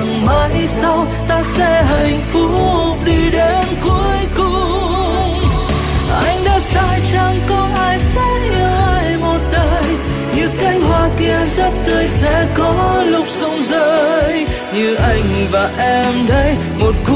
rằng mãi sau ta sẽ hạnh phúc đi đến cuối cùng. Anh đã sai chẳng có ai sẽ yêu ai một đời, như cánh hoa kia rất tươi sẽ có lúc rụng rơi. Như anh và em đây, một